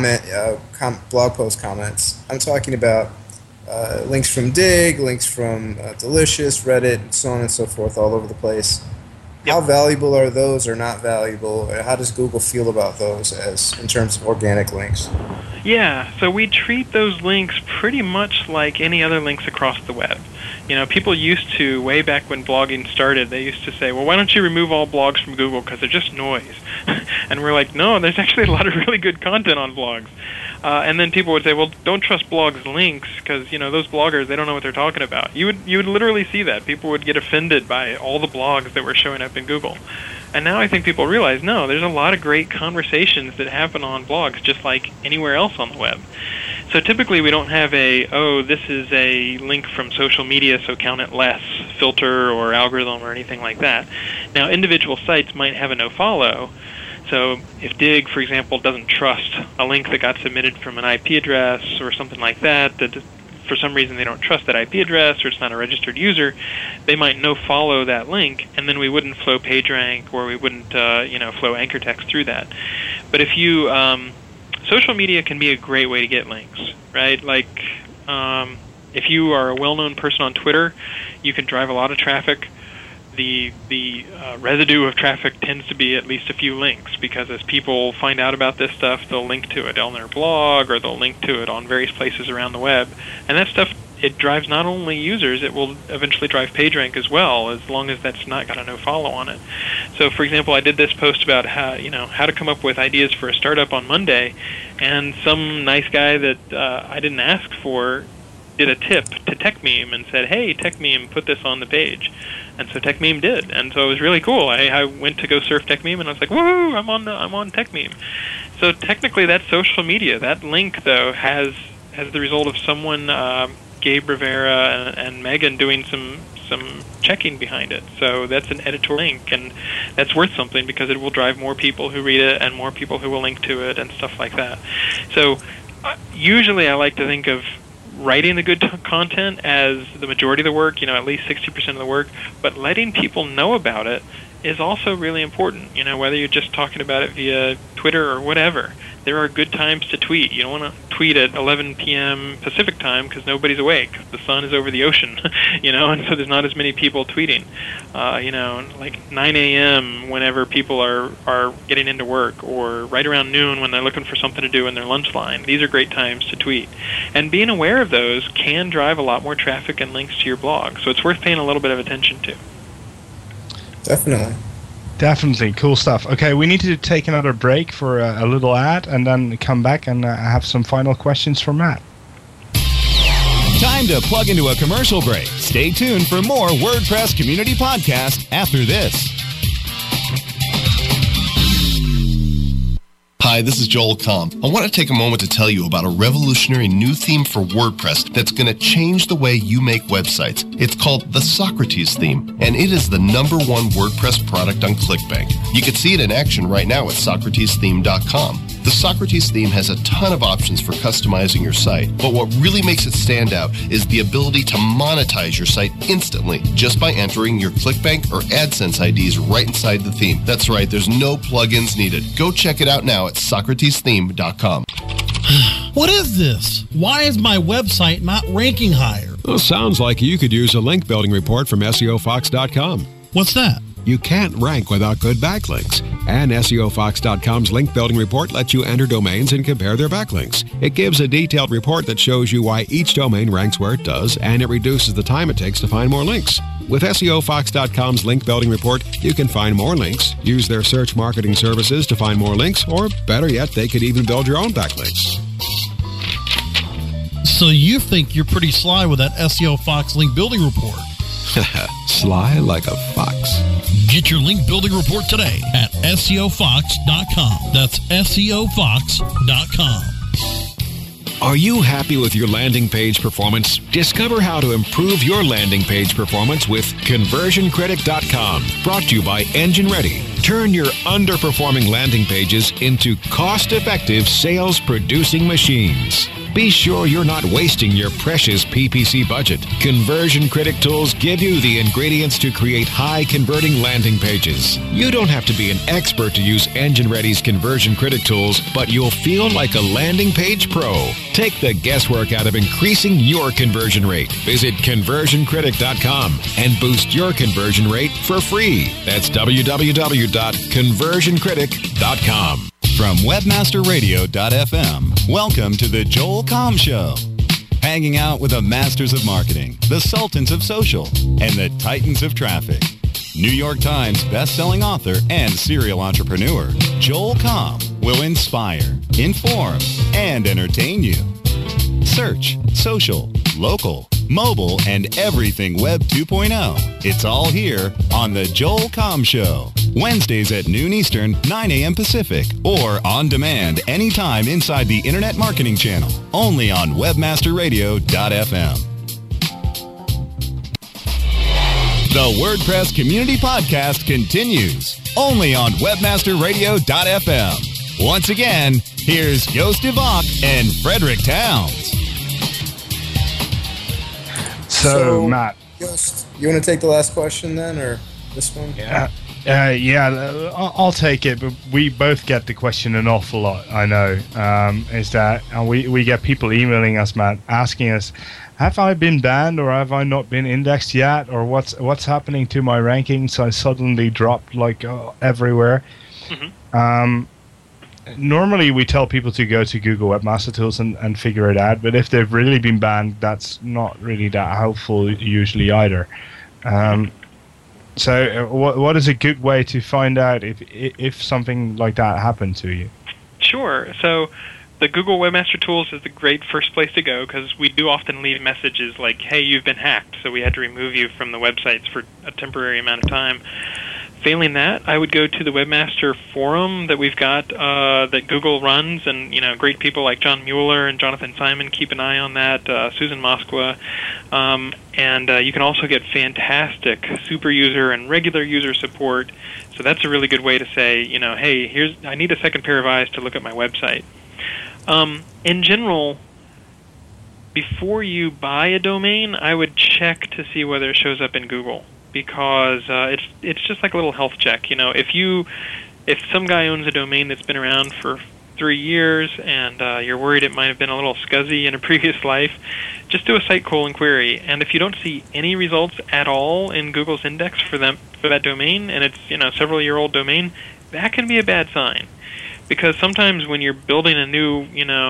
blog post comments. I'm talking about links from Dig, links from Delicious, Reddit, and so on and so forth, all over the place. Yep. How valuable are those or not valuable? How does Google feel about those in terms of organic links? Yeah, so we treat those links pretty much like any other links across the web. People used to, way back when blogging started, they used to say, well, why don't you remove all blogs from Google because they're just noise? And we're like, no, there's actually a lot of really good content on blogs. And then people would say, well, don't trust blogs' links because, those bloggers, they don't know what they're talking about. You would literally see that. People would get offended by all the blogs that were showing up in Google. And now I think people realize, no, there's a lot of great conversations that happen on blogs just like anywhere else on the web. So typically we don't have this is a link from social media, so count it less filter or algorithm or anything like that. Now, individual sites might have a no-follow. So if Dig, for example, doesn't trust a link that got submitted from an IP address or something like that for some reason they don't trust that IP address or it's not a registered user, they might no-follow that link, and then we wouldn't flow PageRank or we wouldn't flow anchor text through that. But if you social media can be a great way to get links, right? Like if you are a well-known person on Twitter, you can drive a lot of traffic. The residue of traffic tends to be at least a few links because as people find out about this stuff, they'll link to it on their blog or they'll link to it on various places around the web. And that stuff, it drives not only users, it will eventually drive PageRank as well, as long as that's not got a no-follow on it. So, for example, I did this post about how to come up with ideas for a startup on Monday, and some nice guy that I didn't ask for did a tip to TechMeme and said, hey, TechMeme, put this on the page. And so TechMeme did, and so it was really cool. I went to go surf TechMeme, and I was like, woo, I'm on TechMeme. So technically that's social media. That link, though, has the result of someone, Gabe Rivera and Megan, doing some checking behind it. So that's an editorial link, and that's worth something because it will drive more people who read it and more people who will link to it and stuff like that. So usually I like to think of writing the good content as the majority of the work, at least 60% of the work, but letting people know about it is also really important, whether you're just talking about it via Twitter or whatever. There are good times to tweet. You don't want to tweet at 11 p.m. Pacific time because nobody's awake. The sun is over the ocean, and so there's not as many people tweeting. Like 9 a.m. whenever people are getting into work, or right around noon when they're looking for something to do in their lunch line. These are great times to tweet. And being aware of those can drive a lot more traffic and links to your blog. So it's worth paying a little bit of attention to. Definitely. Cool stuff. Okay, we need to take another break for a little ad and then come back and have some final questions for Matt. Time to plug into a commercial break. Stay tuned for more WordPress Community Podcast after this. Hi, this is Joel Comm. I want to take a moment to tell you about a revolutionary new theme for WordPress that's going to change the way you make websites. It's called the Socrates theme, and it is the #1 WordPress product on ClickBank. You can see it in action right now at SocratesTheme.com. The Socrates theme has a ton of options for customizing your site, but what really makes it stand out is the ability to monetize your site instantly just by entering your ClickBank or AdSense IDs right inside the theme. That's right, there's no plugins needed. Go check it out now at SocratesTheme.com. What is this? Why is my website not ranking higher? Well, sounds like you could use a link building report from SEOFox.com. What's that? You can't rank without good backlinks. And SEOFox.com's link building report lets you enter domains and compare their backlinks. It gives a detailed report that shows you why each domain ranks where it does, and it reduces the time it takes to find more links. With SEOFox.com's link building report, you can find more links, use their search marketing services to find more links, or better yet, they could even build your own backlinks. So you think you're pretty sly with that SEO Fox link building report? Sly like a fox. Get your link building report today at SEOFox.com. That's SEOFox.com. Are you happy with your landing page performance? Discover how to improve your landing page performance with ConversionCritic.com. Brought to you by Engine Ready. Turn your underperforming landing pages into cost-effective sales-producing machines. Be sure you're not wasting your precious PPC budget. Conversion Critic tools give you the ingredients to create high-converting landing pages. You don't have to be an expert to use Engine Ready's Conversion Critic tools, but you'll feel like a landing page pro. Take the guesswork out of increasing your conversion rate. Visit ConversionCritic.com and boost your conversion rate for free. That's www.ConversionCritic.com. From WebmasterRadio.fm, welcome to the Joel Comm Show. Hanging out with the masters of marketing, the sultans of social, and the titans of traffic. New York Times best-selling author and serial entrepreneur, Joel Comm will inspire, inform, and entertain you. Search, social, local, mobile, and everything Web 2.0. It's all here on The Joel Comm Show. Wednesdays at noon Eastern, 9 a.m. Pacific, or on demand anytime inside the Internet Marketing Channel. Only on WebmasterRadio.fm. The WordPress Community Podcast continues. Only on WebmasterRadio.fm. Once again, here's Joost de Valk and Frederick Towns. So Matt, Joost, you want to take the last question then, or this one? Yeah, I'll take it. But we both get the question an awful lot. I know. Is that we get people emailing us, Matt, asking us, have I been banned or have I not been indexed yet, or what's happening to my rankings? I suddenly dropped like everywhere. Mm-hmm. Normally, we tell people to go to Google Webmaster Tools and figure it out. But if they've really been banned, that's not really that helpful usually either. So what is a good way to find out if something like that happened to you? Sure. So the Google Webmaster Tools is the great first place to go because we do often leave messages like, hey, you've been hacked, so we had to remove you from the websites for a temporary amount of time. Failing that, I would go to the Webmaster Forum that we've got that Google runs, and great people like John Mueller and Jonathan Simon keep an eye on that, Susan Moskwa, and you can also get fantastic super user and regular user support. So that's a really good way to say, hey, I need a second pair of eyes to look at my website. In general, before you buy a domain, I would check to see whether it shows up in Google. Because it's just like a little health check. If some guy owns a domain that's been around for 3 years and you're worried it might have been a little scuzzy in a previous life, just do a site colon query. And if you don't see any results at all in Google's index for that domain, and it's several-year-old domain, that can be a bad sign. Because sometimes when you're building a new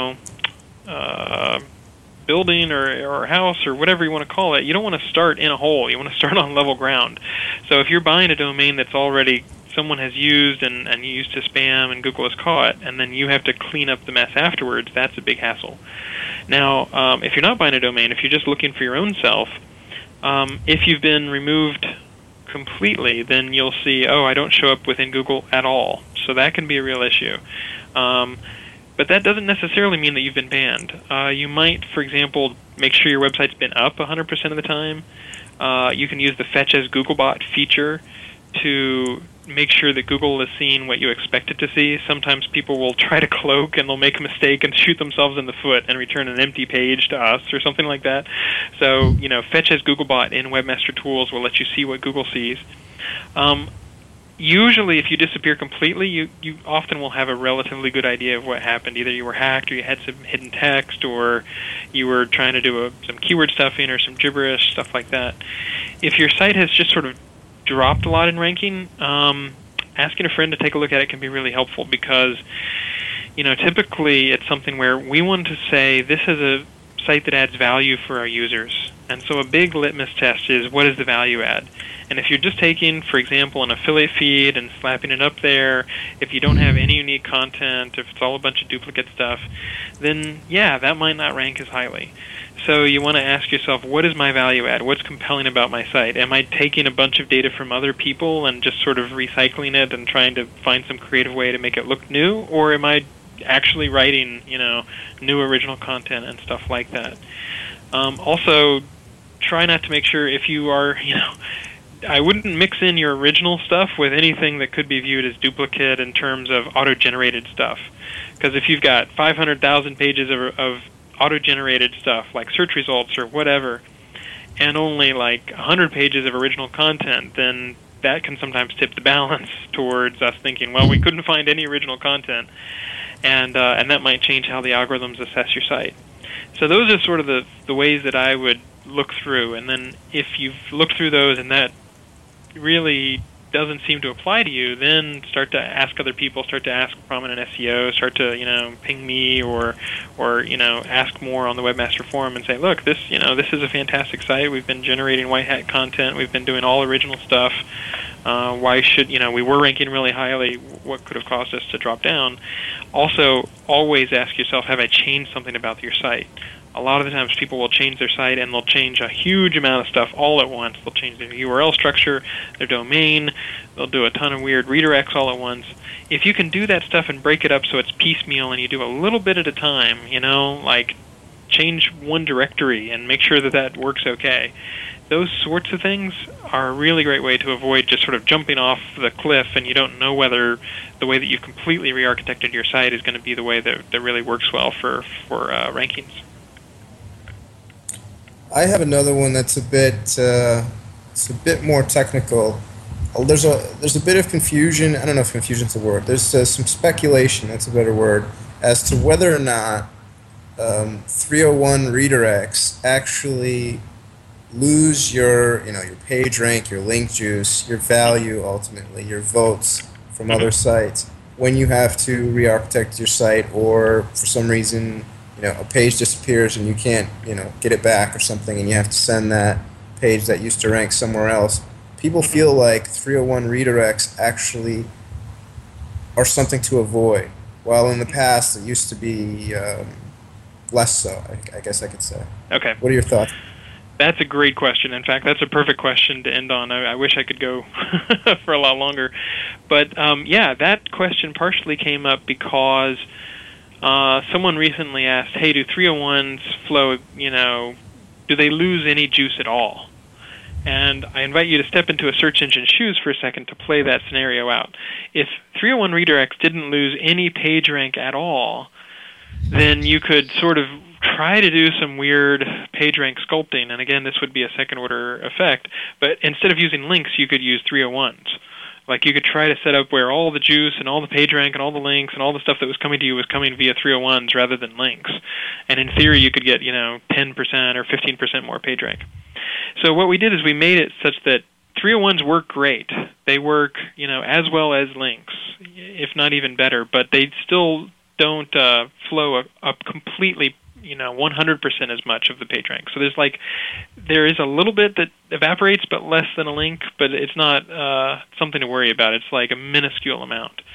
building or house or whatever you want to call it, you don't want to start in a hole. You want to start on level ground. So if you're buying a domain that's already someone has used and used to spam and Google has caught, and then you have to clean up the mess afterwards, that's a big hassle. Now, if you're not buying a domain, if you're just looking for your own self, if you've been removed completely, then you'll see, I don't show up within Google at all. So that can be a real issue. But that doesn't necessarily mean that you've been banned. You might, for example, make sure your website's been up 100% of the time. You can use the Fetch as Googlebot feature to make sure that Google is seeing what you expect it to see. Sometimes people will try to cloak and they'll make a mistake and shoot themselves in the foot and return an empty page to us or something like that. So, Fetch as Googlebot in Webmaster Tools will let you see what Google sees. Usually, if you disappear completely, you often will have a relatively good idea of what happened. Either you were hacked, or you had some hidden text, or you were trying to do some keyword stuffing or some gibberish, stuff like that. If your site has just sort of dropped a lot in ranking, asking a friend to take a look at it can be really helpful because, typically it's something where we want to say this is a site that adds value for our users. And so a big litmus test is, what is the value add? And if you're just taking, for example, an affiliate feed and slapping it up there, if you don't have any unique content, if it's all a bunch of duplicate stuff, then yeah, that might not rank as highly. So you want to ask yourself, what is my value add? What's compelling about my site? Am I taking a bunch of data from other people and just sort of recycling it and trying to find some creative way to make it look new? Or am I actually writing, new original content and stuff like that? Also, try not to make sure if you are, I wouldn't mix in your original stuff with anything that could be viewed as duplicate in terms of auto-generated stuff. Because if you've got 500,000 pages of auto-generated stuff, like search results or whatever, and only like 100 pages of original content, then that can sometimes tip the balance towards us thinking, well, we couldn't find any original content, and that might change how the algorithms assess your site. So those are sort of the ways that I would look through, and then if you've looked through those and that really doesn't seem to apply to you, then start to ask other people, start to ask prominent SEO, start to ping me or ask more on the Webmaster Forum and say, look, this is a fantastic site. We've been generating white hat content. We've been doing all original stuff. Why should we were ranking really highly? What could have caused us to drop down? Also, always ask yourself, have I changed something about your site? A lot of the times people will change their site and they'll change a huge amount of stuff all at once. They'll change their URL structure, their domain, they'll do a ton of weird redirects all at once. If you can do that stuff and break it up so it's piecemeal and you do a little bit at a time, like change one directory and make sure that works okay. Those sorts of things are a really great way to avoid just sort of jumping off the cliff and you don't know whether the way that you've completely re-architected your site is going to be the way that really works well for rankings. I have another one that's a bit more technical. There's a bit of confusion. I don't know if confusion's a word. There's some speculation, that's a better word, as to whether or not 301 redirects actually lose your page rank, your link juice, your value ultimately, your votes from other sites when you have to re-architect your site, or for some reason a page disappears and you can't get it back or something, and you have to send that page that used to rank somewhere else. People feel like 301 redirects actually are something to avoid, while in the past it used to be less so, I guess I could say. Okay. What are your thoughts? That's a great question. In fact, that's a perfect question to end on. I wish I could go for a lot longer. But, that question partially came up because someone recently asked, hey, do 301s flow, do they lose any juice at all? And I invite you to step into a search engine's shoes for a second to play that scenario out. If 301 redirects didn't lose any page rank at all, then you could sort of try to do some weird page rank sculpting. And again, this would be a second order effect. But instead of using links, you could use 301s. Like you could try to set up where all the juice and all the page rank and all the links and all the stuff that was coming to you was coming via 301s rather than links. And in theory, you could get 10% or 15% more page rank. So what we did is we made it such that 301s work great. They work as well as links, if not even better. But they still don't flow up completely 100% as much of the page rank. So there is a little bit that evaporates, but less than a link, but it's not something to worry about. It's like a minuscule amount.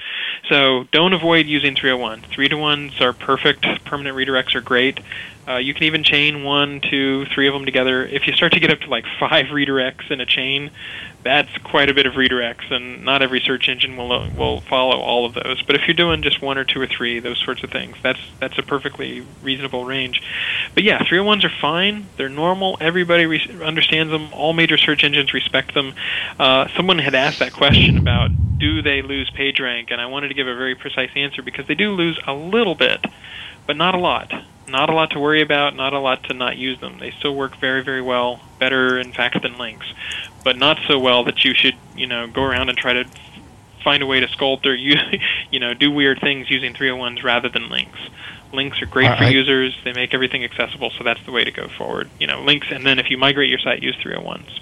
So don't avoid using 301s. 3-to-1s are perfect. Permanent redirects are great. You can even chain 1, 2, 3 of them together. If you start to get up to like 5 redirects in a chain, that's quite a bit of redirects, and not every search engine will follow all of those. But if you're doing just 1 or 2 or 3, those sorts of things, that's a perfectly reasonable range. But yeah, 301s are fine. They're normal. Everybody understands them. All major search engines respect them. Someone had asked that question about, do they lose PageRank? And I wanted to give a very precise answer, because they do lose a little bit, but not a lot. Not a lot to worry about, not a lot to not use them. They still work very, very well, better, in fact, than links. But not so well that you should, go around and try to find a way to sculpt or do weird things using 301s rather than links. Links are great for users. They make everything accessible, so that's the way to go forward. Links, and then if you migrate your site, use 301s.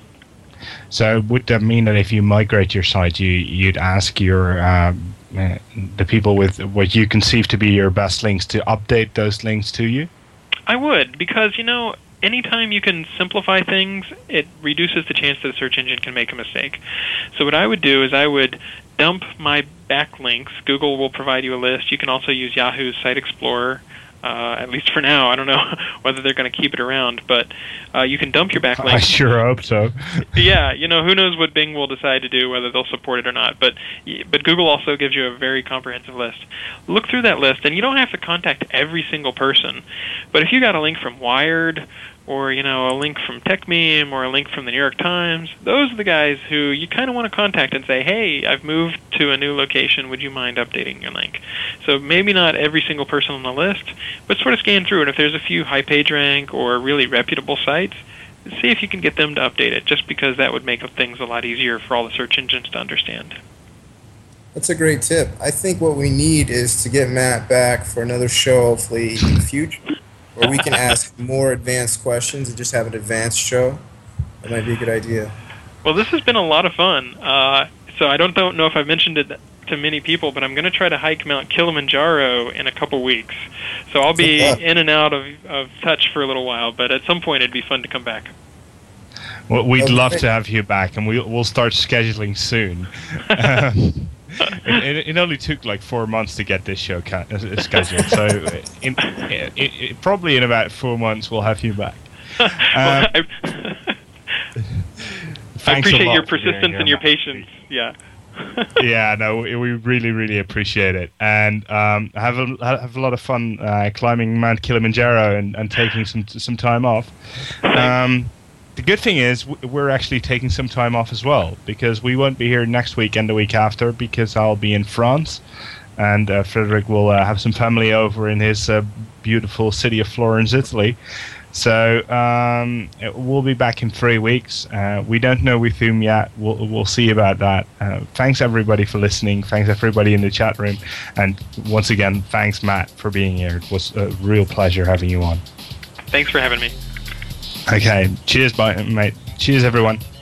So would that mean that if you migrate your site, you'd ask your the people with what you conceive to be your best links to update those links to you? I would, because, anytime you can simplify things, it reduces the chance that a search engine can make a mistake. So what I would do is I would dump my backlinks. Google will provide you a list. You can also use Yahoo's Site Explorer, at least for now. I don't know whether they're going to keep it around, but you can dump your backlinks. I sure hope so. Yeah, who knows what Bing will decide to do, whether they'll support it or not. But Google also gives you a very comprehensive list. Look through that list, and you don't have to contact every single person. But if you got a link from Wired, or a link from TechMeme, or a link from the New York Times, those are the guys who you kind of want to contact and say, hey, I've moved to a new location, would you mind updating your link? So maybe not every single person on the list, but sort of scan through, and if there's a few high PageRank or really reputable sites, see if you can get them to update it, just because that would make things a lot easier for all the search engines to understand. That's a great tip. I think what we need is to get Matt back for another show, hopefully in the future, where we can ask more advanced questions and just have an advanced show. That might be a good idea. Well, this has been a lot of fun. So I don't know if I've mentioned it to many people, but I'm going to try to hike Mount Kilimanjaro in a couple weeks. So I'll be in and out of touch for a little while, but at some point it'd be fun to come back. Well, we'd love to have you back, and we'll start scheduling soon. It only took like 4 months to get this show scheduled, so probably in about 4 months we'll have you back. I appreciate your persistence and your patience. Yeah. Yeah, no, we really, really appreciate it, and have a lot of fun climbing Mount Kilimanjaro and taking some time off. The good thing is we're actually taking some time off as well, because we won't be here next week and the week after, because I'll be in France, and Frederick will have some family over in his beautiful city of Florence, Italy. So we'll be back in 3 weeks. We don't know with whom yet. We'll see about that. Thanks everybody for listening. Thanks everybody in the chat room, and once again, thanks Matt for being here. It was a real pleasure having you on. Thanks for having me. Okay, cheers, bye, mate. Cheers, everyone.